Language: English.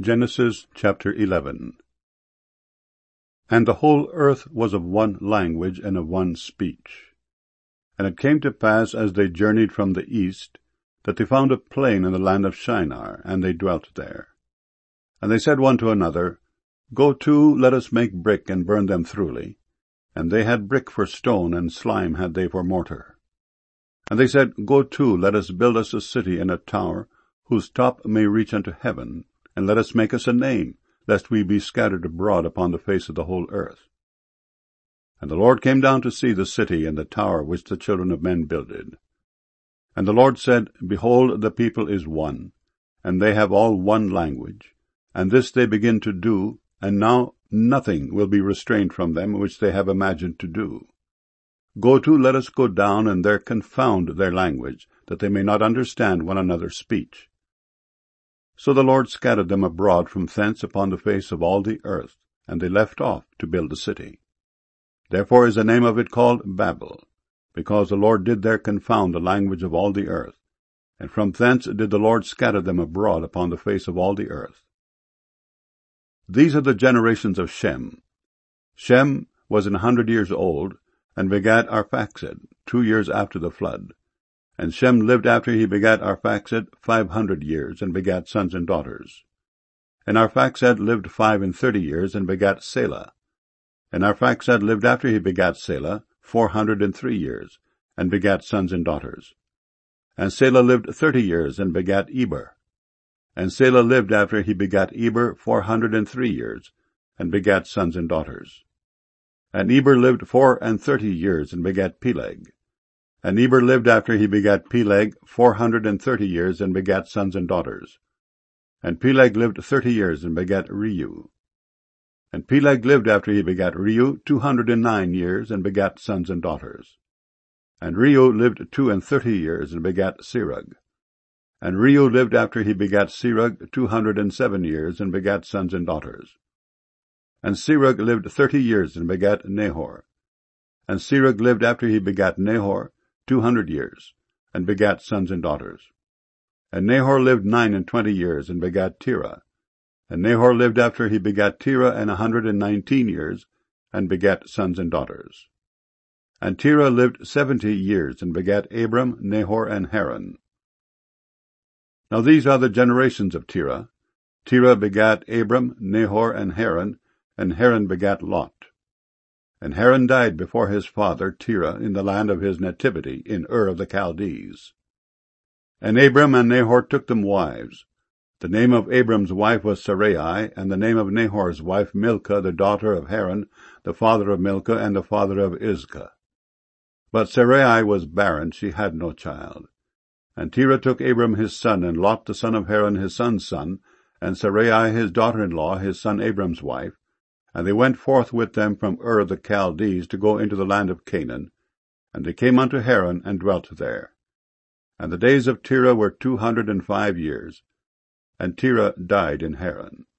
Genesis chapter 11. And the whole earth was of one language and of one speech. And it came to pass, as they journeyed from the east, that they found a plain in the land of Shinar, and they dwelt there. And they said one to another, Go to, let us make brick, and burn them thoroughly. And they had brick for stone, and slime had they for mortar. And they said, Go to, let us build us a city and a tower, whose top may reach unto heaven, and let us make us a name, lest we be scattered abroad upon the face of the whole earth. And the Lord came down to see the city and the tower which the children of men builded. And the Lord said, Behold, the people is one, and they have all one language, and this they begin to do, and now nothing will be restrained from them which they have imagined to do. Go to, let us go down, and there confound their language, that they may not understand one another's speech. So the Lord scattered them abroad from thence upon the face of all the earth, and they left off to build the city. Therefore is the name of it called Babel, because the Lord did there confound the language of all the earth, and from thence did the Lord scatter them abroad upon the face of all the earth. These are the generations of Shem. Shem was 100 years old, and begat Arphaxad 2 years after the flood. And Shem lived after he begat Arphaxad 500 years, and begat sons and daughters. And Arphaxad lived 35 years, and begat Selah. And Arphaxad lived after he begat Selah 403 years, and begat sons and daughters. And Selah lived 30 years, and begat Eber. And Selah lived after he begat Eber 403 years, and begat sons and daughters. And Eber lived 34 years, and begat Peleg. And Eber lived after he begat Peleg 430 years, and begat sons and daughters. And Peleg lived 30 years, and begat Reu. And Peleg lived after he begat Reu 209 years, and begat sons and daughters. And Reu lived 32 years, and begat Serug. And Reu lived after he begat Serug 207 years, and begat sons and daughters. And Serug lived 30 years, and begat Nahor. And Serug lived after he begat Nahor 200 years, and begat sons and daughters. And Nahor lived 29 years, and begat Terah. And Nahor lived after he begat Terah 119 years, and begat sons and daughters. And Terah lived 70 years, and begat Abram, Nahor, and Haran. Now these are the generations of Terah. Terah begat Abram, Nahor, and Haran begat Lot. And Haran died before his father Terah in the land of his nativity, in Ur of the Chaldees. And Abram and Nahor took them wives. The name of Abram's wife was Sarai, and the name of Nahor's wife Milcah, the daughter of Haran, the father of Milcah, and the father of Iscah. But Sarai was barren, she had no child. And Terah took Abram his son, and Lot the son of Haran his son's son, and Sarai his daughter-in-law, his son Abram's wife, and they went forth with them from Ur of the Chaldees to go into the land of Canaan. And they came unto Haran, and dwelt there. And the days of Terah were 205 years. And Terah died in Haran.